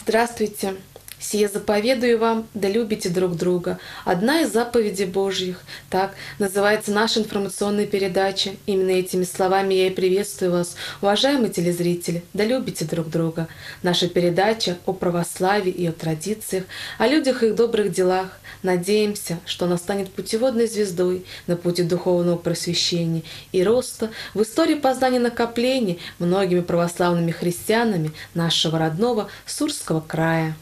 Здравствуйте! «Сие заповедую вам, да любите друг друга». Одна из заповедей Божьих. Так называется наша информационная передача. Именно этими словами я и приветствую вас, уважаемые телезрители. Да любите друг друга. Наша передача о православии и о традициях, о людях и их добрых делах. Надеемся, что она станет путеводной звездой на пути духовного просвещения и роста в истории познания накоплений многими православными христианами нашего родного Сурского края.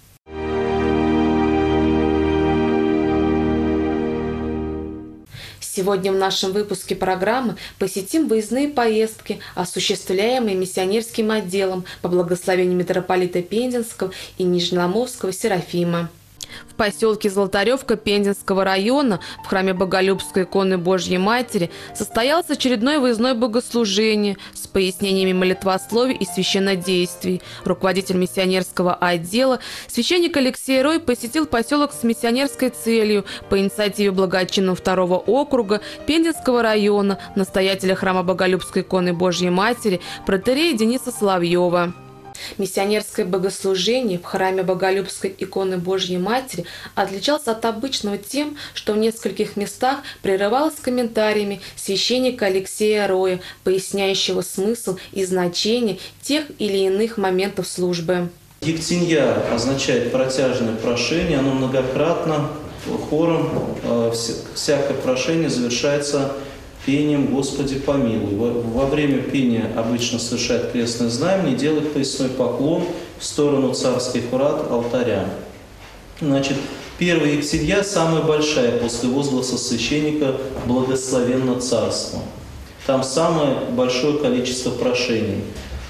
Сегодня в нашем выпуске программы посетим выездные поездки, осуществляемые миссионерским отделом по благословению митрополита Пензенского и Нижнеломовского Серафима. В поселке Золотаревка Пензенского района в храме Боголюбской иконы Божьей Матери состоялось очередное выездное богослужение с пояснениями молитвословий и священнодействий. Руководитель миссионерского отдела, священник Алексей Рой, посетил поселок с миссионерской целью по инициативе благочинного 2-го округа Пензенского района, настоятеля храма Боголюбской иконы Божьей Матери, протоиерея Дениса Соловьева. Миссионерское богослужение в храме Боголюбской иконы Божьей Матери отличалось от обычного тем, что в нескольких местах прерывалось комментариями священника Алексея Роя, поясняющего смысл и значение тех или иных моментов службы. Ектинья означает протяжное прошение, оно многократно хором, всякое прошение завершается пением «Господи помилуй». Во время пения обычно совершает крестное знамение и делает поясной поклон в сторону царских врат алтаря. Значит, первая ектинья самая большая после возгласа священника «Благословенно царство». Там самое большое количество прошений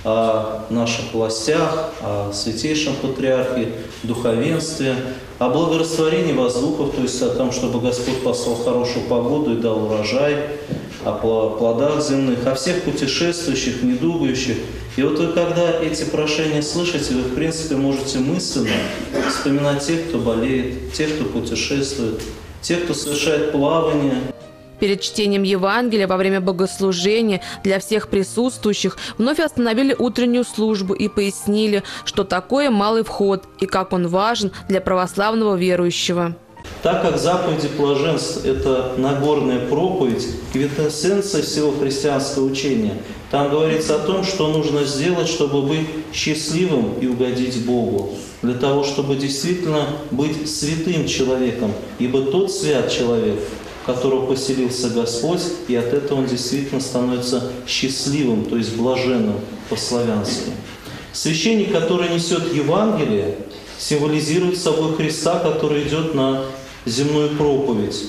о наших властях, о святейшем патриархе, духовенстве, о благорастворении воздухов, то есть о том, чтобы Господь послал хорошую погоду и дал урожай, о плодах земных, о всех путешествующих, недугающих. И вот вы, когда эти прошения слышите, вы, в принципе, можете мысленно вспоминать тех, кто болеет, тех, кто путешествует, тех, кто совершает плавание. Перед чтением Евангелия во время богослужения для всех присутствующих вновь остановили утреннюю службу и пояснили, что такое малый вход и как он важен для православного верующего. Так как заповеди блаженств – это Нагорная проповедь, квинтэссенция всего христианского учения, там говорится о том, что нужно сделать, чтобы быть счастливым и угодить Богу, для того, чтобы действительно быть святым человеком, ибо тот свят человек, которого поселился Господь, и от этого он действительно становится счастливым, то есть блаженным по-славянски. Священник, который несет Евангелие, символизирует собой Христа, который идет на земную проповедь.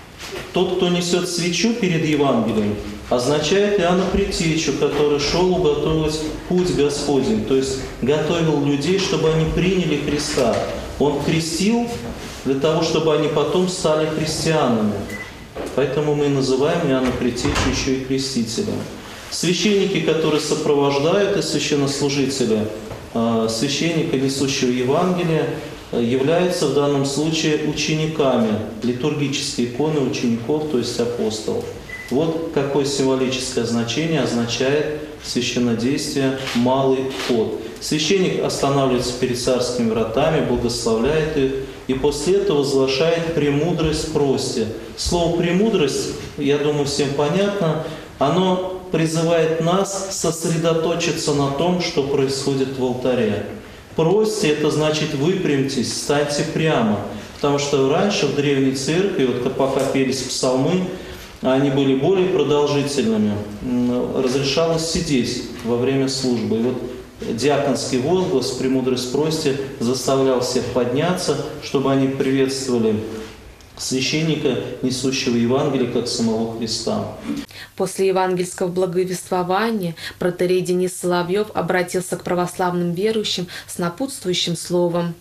Тот, кто несет свечу перед Евангелием, означает Иоанна Предтечу, который шел уготовить путь Господень, то есть готовил людей, чтобы они приняли Христа. Он крестил для того, чтобы они потом стали христианами. Поэтому мы называем Иоанна Предтечу еще и крестителем. Священники, которые сопровождают, и священнослужители, священника, несущего Евангелие, являются в данном случае учениками литургической иконы учеников, то есть апостолов. Вот какое символическое значение означает священнодействие «малый вход». Священник останавливается перед царскими вратами, благословляет их, и после этого возглашает «премудрость прости». Слово «премудрость», я думаю, всем понятно, оно призывает нас сосредоточиться на том, что происходит в алтаре. «Прости» — это значит «выпрямьтесь», «станьте прямо». Потому что раньше в Древней Церкви, вот пока пелись псалмы, они были более продолжительными, разрешалось сидеть во время службы. И вот диаконский возглас «Премудрость прости» заставлял всех подняться, чтобы они приветствовали священника, несущего Евангелие, как самого Христа. После евангельского благовествования протоиерей Денис Соловьев обратился к православным верующим с напутствующим словом.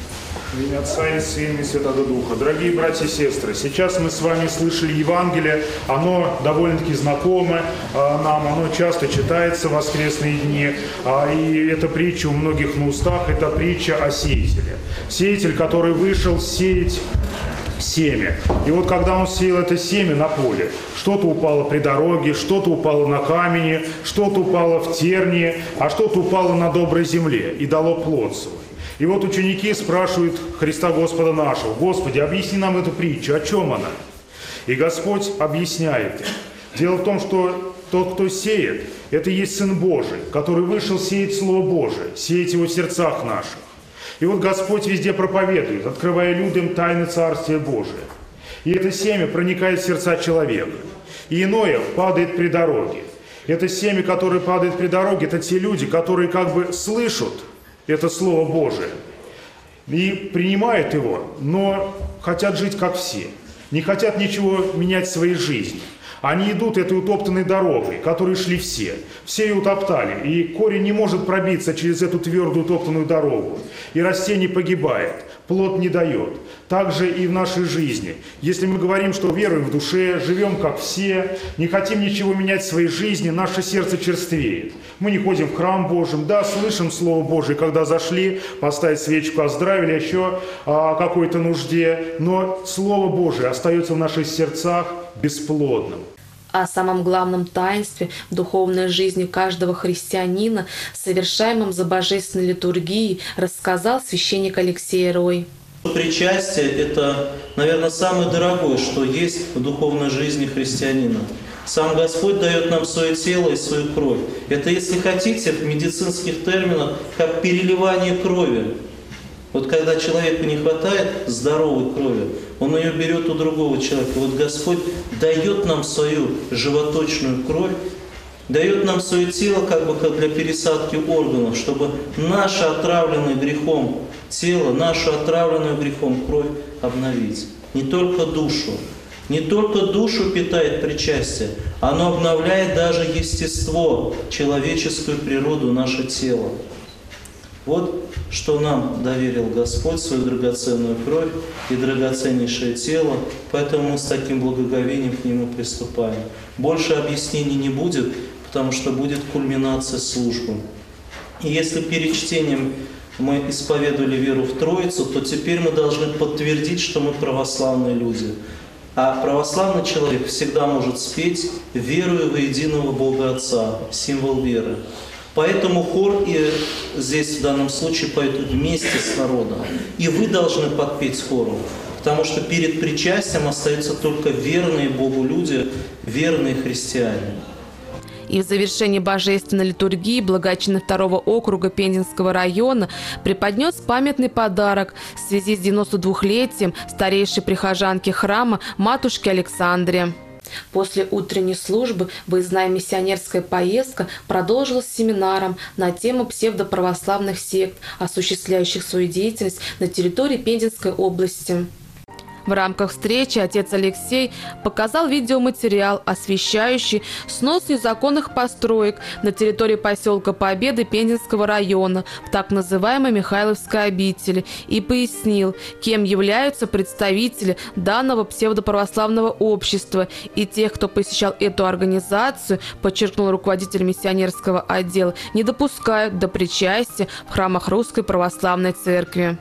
В имя Отца и Сына и Святого Духа. Дорогие братья и сестры, сейчас мы с вами слышали Евангелие, оно довольно-таки знакомо нам, оно часто читается в воскресные дни, и эта притча у многих на устах, это притча о сеятеле. Сеятель, который вышел сеять семя. И вот когда он сеял это семя на поле, что-то упало при дороге, что-то упало на камени, что-то упало в тернии, а что-то упало на доброй земле и дало плод свой. И вот ученики спрашивают Христа Господа нашего: «Господи, объясни нам эту притчу, о чем она?» И Господь объясняет им. Дело в том, что тот, кто сеет, это и есть Сын Божий, который вышел сеять Слово Божие, сеять его в сердцах наших. И вот Господь везде проповедует, открывая людям тайны Царствия Божия. И это семя проникает в сердца человека. И иное падает при дороге. Это семя, которое падает при дороге, это те люди, которые как бы слышат это Слово Божие и принимают его, но хотят жить как все. Не хотят ничего менять в своей жизни. Они идут этой утоптанной дорогой, которой шли все. Все ее утоптали, и корень не может пробиться через эту твердую утоптанную дорогу. И растение погибает, плод не дает. Так же и в нашей жизни. Если мы говорим, что веруем в душе, живем как все, не хотим ничего менять в своей жизни, наше сердце черствеет. Мы не ходим в храм Божий, да, слышим Слово Божие, когда зашли, поставить свечку, оздравили, еще о какой-то нужде, но Слово Божие остается в наших сердцах бесплодным. О самом главном таинстве в духовной жизни каждого христианина, совершаемом за божественной литургией, рассказал священник Алексей Рой. Причастие – это, наверное, самое дорогое, что есть в духовной жизни христианина. Сам Господь дает нам свое тело и свою кровь. Это, если хотите, в медицинских терминах, как переливание крови. Вот когда человеку не хватает здоровой крови, он ее берет у другого человека. Вот Господь дает нам свою животочную кровь, дает нам свое тело как бы как для пересадки органов, чтобы наше отравленное грехом тело, нашу отравленную грехом кровь обновить. Не только душу. Не только душу питает причастие, оно обновляет даже естество, человеческую природу, наше тело. Вот что нам доверил Господь, свою драгоценную кровь и драгоценнейшее тело, поэтому мы с таким благоговением к Нему приступаем. Больше объяснений не будет, потому что будет кульминация службы. И если перед чтением мы исповедовали веру в Троицу, то теперь мы должны подтвердить, что мы православные люди. А православный человек всегда может спеть «Верую во единого Бога Отца», символ веры. Поэтому хор и здесь в данном случае поют вместе с народом. И вы должны подпеть хором, потому что перед причастием остаются только верные Богу люди, верные христиане. И в завершении божественной литургии благочин 2-го округа Пензенского района преподнес памятный подарок в связи с 92-летием старейшей прихожанки храма матушки Александре. После утренней службы выездная миссионерская поездка продолжилась семинаром на тему псевдоправославных сект, осуществляющих свою деятельность на территории Пензенской области. В рамках встречи отец Алексей показал видеоматериал, освещающий снос незаконных построек на территории поселка Победы Пензенского района в так называемой Михайловской обители и пояснил, кем являются представители данного псевдоправославного общества и тех, кто посещал эту организацию, подчеркнул руководитель миссионерского отдела, не допускают до причастия в храмах Русской Православной Церкви.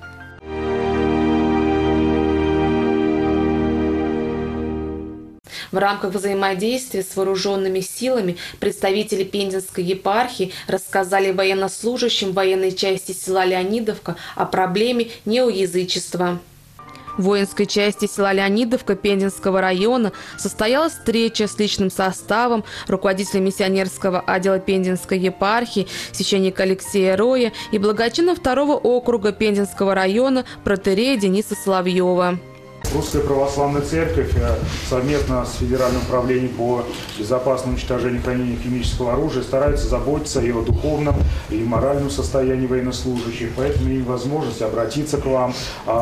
В рамках взаимодействия с вооруженными силами представители Пензенской епархии рассказали военнослужащим военной части села Леонидовка о проблеме неоязычества. В воинской части села Леонидовка Пензенского района состоялась встреча с личным составом руководителя миссионерского отдела Пензенской епархии священника Алексея Роя и благочина 2-го округа Пензенского района протоиерея Дениса Соловьева. Русская Православная Церковь совместно с Федеральным управлением по безопасному уничтожению и хранению химического оружия старается заботиться и о духовном, и моральном состоянии военнослужащих. Поэтому имеем возможность обратиться к вам.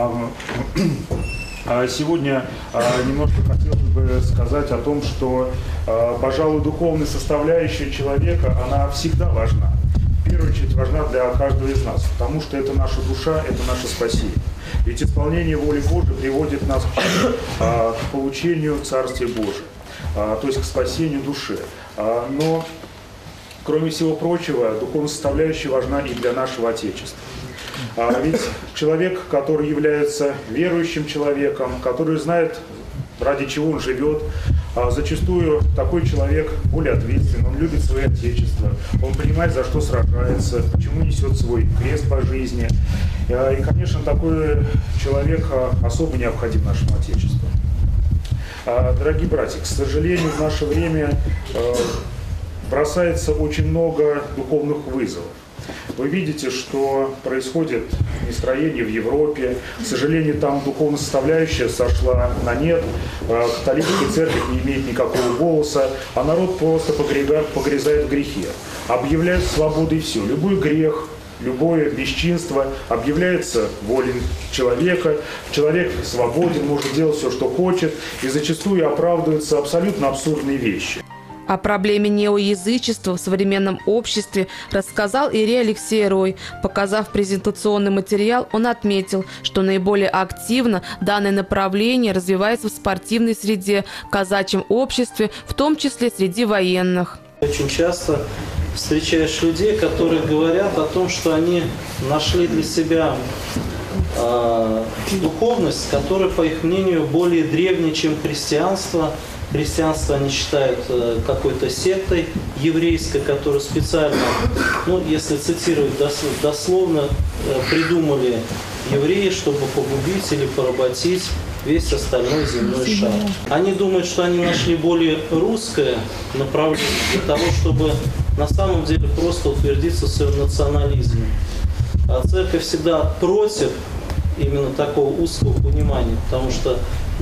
Сегодня немножко хотелось бы сказать о том, что, пожалуй, духовная составляющая человека, она всегда важна. В первую очередь важна для каждого из нас, потому что это наша душа, это наше спасение. Ведь исполнение воли Божией приводит нас к получению Царствия Божия, то есть к спасению души. Но, кроме всего прочего, духовная составляющая важна и для нашего Отечества. Ведь человек, который является верующим человеком, который знает, ради чего он живет, Зачастую такой человек более ответственный, он любит свое отечество, он понимает, за что сражается, почему несет свой крест по жизни. И, конечно, такой человек особо необходим нашему отечеству. Дорогие братья, к сожалению, в наше время бросается очень много духовных вызовов. Вы видите, что происходит нестроение в Европе. К сожалению, там духовная составляющая сошла на нет. Католическая церковь не имеет никакого голоса, а народ просто погрязает в грехе. Объявляют свободу и все. Любой грех, любое бесчинство объявляется волей человека. Человек свободен, может делать все, что хочет. И зачастую оправдываются абсолютно абсурдные вещи. О проблеме неоязычества в современном обществе рассказал иерей Алексей Рой. Показав презентационный материал, он отметил, что наиболее активно данное направление развивается в спортивной среде, казачьем обществе, в том числе среди военных. Очень часто встречаешь людей, которые говорят о том, что они нашли для себя духовность, которая, по их мнению, более древняя, чем христианство. Христианство они считают какой-то сектой еврейской, которую специально, если цитировать дословно, придумали евреи, чтобы погубить или поработить весь остальной земной шар. Они думают, что они нашли более русское направление для того, чтобы на самом деле просто утвердиться в своем национализме. А церковь всегда против именно такого узкого понимания, потому что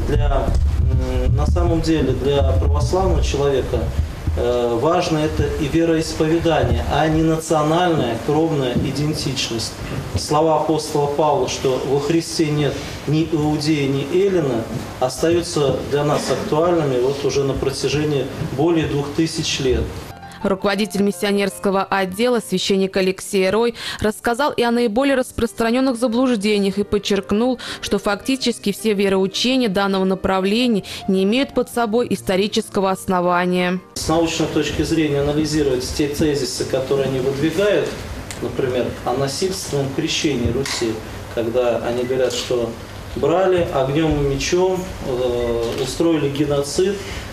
на самом деле для православного человека важно это и вероисповедание, а не национальная кровная идентичность. Слова апостола Павла, что во Христе нет ни иудея, ни эллина, остаются для нас актуальными уже на протяжении более 2000 лет. Руководитель миссионерского отдела, священник Алексей Рой, рассказал и о наиболее распространенных заблуждениях и подчеркнул, что фактически все вероучения данного направления не имеют под собой исторического основания. С научной точки зрения анализировать те тезисы, которые они выдвигают, например, о насильственном крещении Руси, когда они говорят, что брали огнем и мечом, устроили геноцид,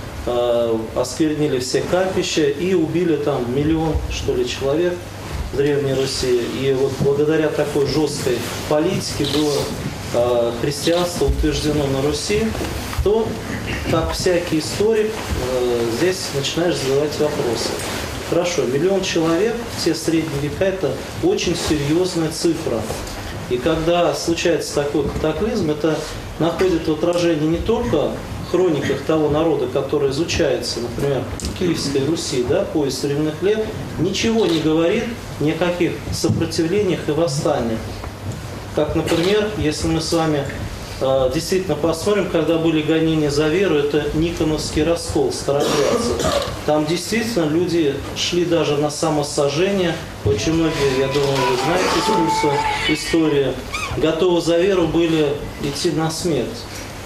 осквернили все капища и убили там 1 миллион, человек в Древней Руси. И благодаря такой жесткой политике было христианство утверждено на Руси, то, как всякий историк, здесь начинаешь задавать вопросы. Хорошо, 1 миллион человек в те средние века – это очень серьезная цифра. И когда случается такой катаклизм, это находит отражение не только в хрониках того народа, который изучается, например, в Киевской Руси, пояс временных лет, ничего не говорит ни о каких сопротивлениях и восстаниях. Как, например, если мы с вами действительно посмотрим, когда были гонения за веру, это Никоновский раскол старообрядцев. Там действительно люди шли даже на самосожжение. Очень многие, я думаю, вы знаете из курса истории, готовы за веру были идти на смерть.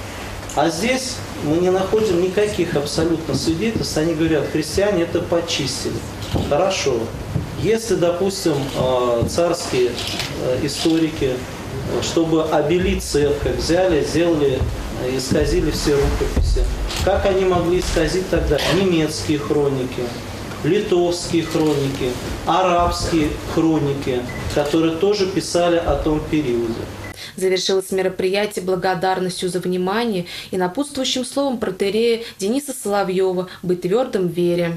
А здесь мы не находим никаких абсолютно свидетельств. Они говорят, христиане это почистили. Хорошо. Если, допустим, царские историки, чтобы обелить церковь, взяли, сделали, исказили все рукописи, как они могли исказить тогда немецкие хроники, литовские хроники, арабские хроники, которые тоже писали о том периоде? Завершилось мероприятие благодарностью за внимание и напутствующим словом протоиерея Дениса Соловьева «Быть твердым в вере».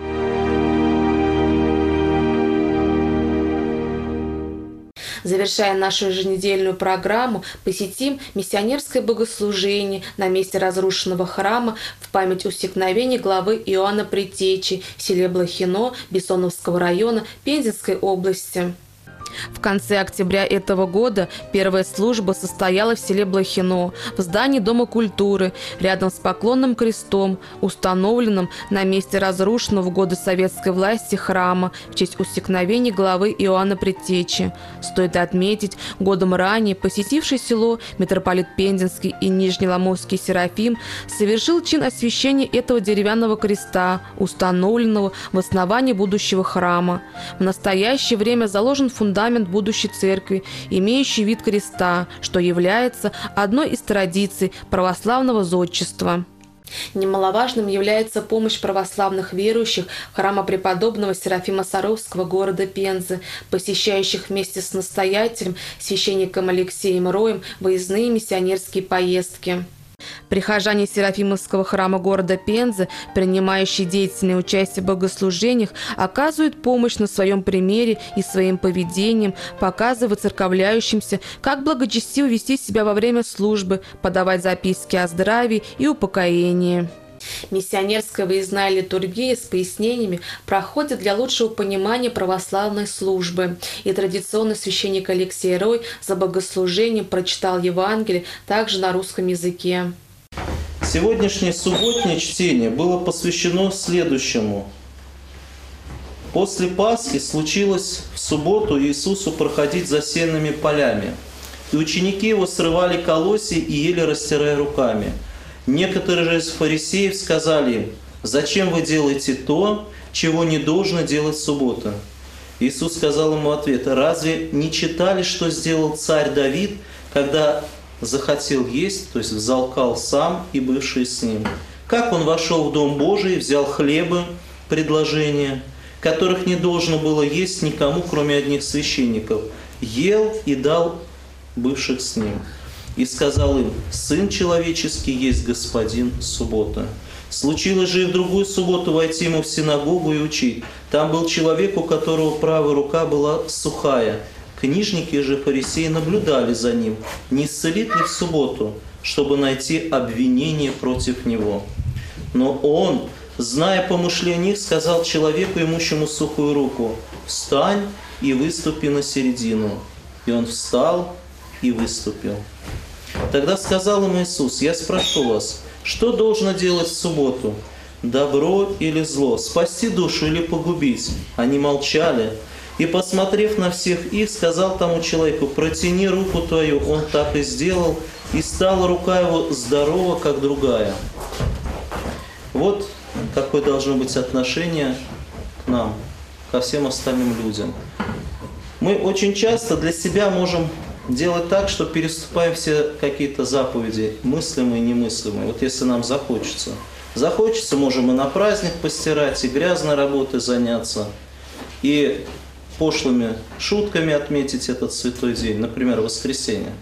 Завершая нашу еженедельную программу, посетим миссионерское богослужение на месте разрушенного храма в память усекновения главы Иоанна Предтечи в селе Блохино Бессоновского района Пензенской области. В конце октября этого года первая служба состоялась в селе Блохино, в здании Дома культуры, рядом с Поклонным крестом, установленным на месте разрушенного в годы советской власти храма в честь усекновения главы Иоанна Предтечи. Стоит отметить, годом ранее посетивший село митрополит Пензенский и Нижнеломовский Серафим совершил чин освящения этого деревянного креста, установленного в основании будущего храма. В настоящее время заложен фундамент будущей церкви, имеющий вид креста, что является одной из традиций православного зодчества. Немаловажным является помощь православных верующих храма преподобного Серафима Саровского города Пензы, посещающих вместе с настоятелем, священником Алексеем Роем, выездные миссионерские поездки. Прихожане Серафимовского храма города Пензы, принимающие деятельное участие в богослужениях, оказывают помощь на своем примере и своим поведением, показывая церковляющимся, как благочестиво вести себя во время службы, подавать записки о здравии и упокоении. Миссионерская выездная литургия с пояснениями проходит для лучшего понимания православной службы. И традиционно священник Алексей Рой за богослужением прочитал Евангелие также на русском языке. Сегодняшнее субботнее чтение было посвящено следующему. После Пасхи случилось в субботу Иисусу проходить засеянными полями. И ученики его срывали колосья и ели, растирая руками. Некоторые же из фарисеев сказали им: «Зачем вы делаете то, чего не должно делать в субботу?» Иисус сказал ему в ответ: «Разве не читали, что сделал царь Давид, когда захотел есть, то есть взалкал сам и бывшие с ним? Как он вошел в Дом Божий, взял хлебы, предложения, которых не должно было есть никому, кроме одних священников, ел и дал бывших с ним. И сказал им: Сын человеческий есть Господин суббота. Случилось же и в другую субботу войти ему в синагогу и учить. Там был человек, у которого правая рука была сухая. Книжники же фарисеи наблюдали за ним, не исцелит ли в субботу, чтобы найти обвинение против него. Но он, зная помышления их, сказал человеку, имущему сухую руку: «Встань и выступи на середину». И он встал и выступил. Тогда сказал им Иисус: «Я спрошу вас, что должно делать в субботу? Добро или зло? Спасти душу или погубить?» Они молчали. И, посмотрев на всех их, сказал тому человеку: «Протяни руку твою». Он так и сделал, и стала рука его здорова, как другая. Вот какое должно быть отношение к нам, ко всем остальным людям. Мы очень часто для себя можем делать так, что переступаем все какие-то заповеди, мыслимые и немыслимые. Вот если нам захочется. Захочется, можем и на праздник постирать, и грязной работой заняться, и пошлыми шутками отметить этот святой день, например, воскресенье.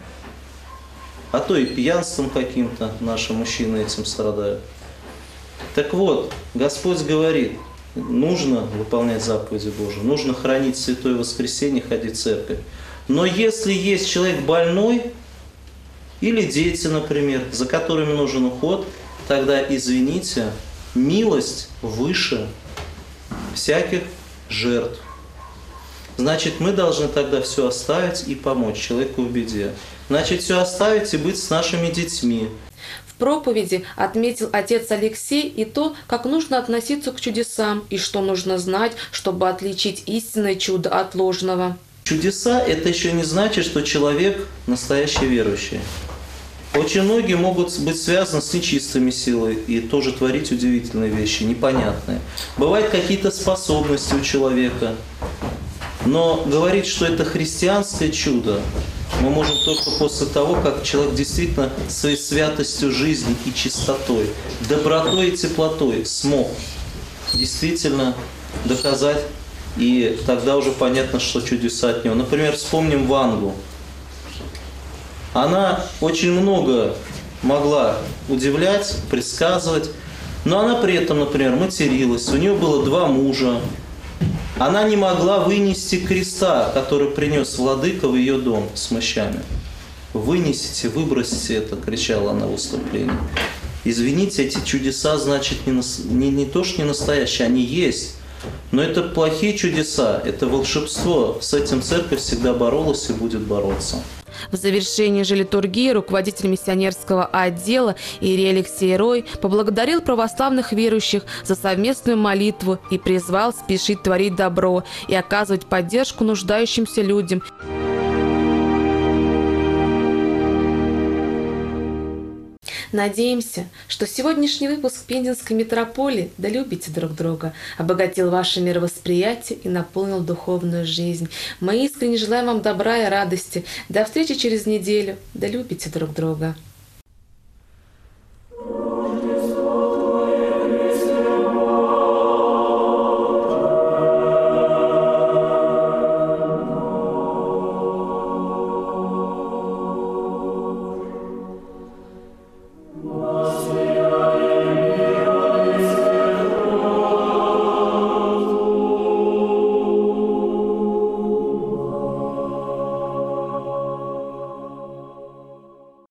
А то и пьянством каким-то наши мужчины этим страдают. Так вот, Господь говорит, нужно выполнять заповеди Божии, нужно хранить святое воскресенье, ходить в церковь. Но если есть человек больной, или дети, например, за которыми нужен уход, тогда, извините, милость выше всяких жертв. Значит, мы должны тогда все оставить и помочь человеку в беде. Значит, все оставить и быть с нашими детьми. В проповеди отметил отец Алексей и то, как нужно относиться к чудесам, и что нужно знать, чтобы отличить истинное чудо от ложного. Чудеса – это еще не значит, что человек настоящий верующий. Очень многие могут быть связаны с нечистыми силами и тоже творить удивительные вещи, непонятные. Бывают какие-то способности у человека. Но говорить, что это христианское чудо, мы можем только после того, как человек действительно своей святостью жизни и чистотой, добротой и теплотой смог действительно доказать, и тогда уже понятно, что чудеса от него. Например, вспомним Вангу. Она очень много могла удивлять, предсказывать, но она при этом, например, материлась, у нее было 2 мужа. Она не могла вынести креста, который принес владыка в ее дом с мощами. «Вынесите, выбросите это», – кричала она в выступлении. Извините, эти чудеса, значит, не то, что не настоящие, они есть. Но это плохие чудеса, это волшебство. С этим церковь всегда боролась и будет бороться. В завершении же литургии руководитель миссионерского отдела Иерей Алексей Рой поблагодарил православных верующих за совместную молитву и призвал спешить творить добро и оказывать поддержку нуждающимся людям. Надеемся, что сегодняшний выпуск Пензенской митрополии «Да любите друг друга» обогатил ваше мировосприятие и наполнил духовную жизнь. Мы искренне желаем вам добра и радости. До встречи через неделю. Да любите друг друга.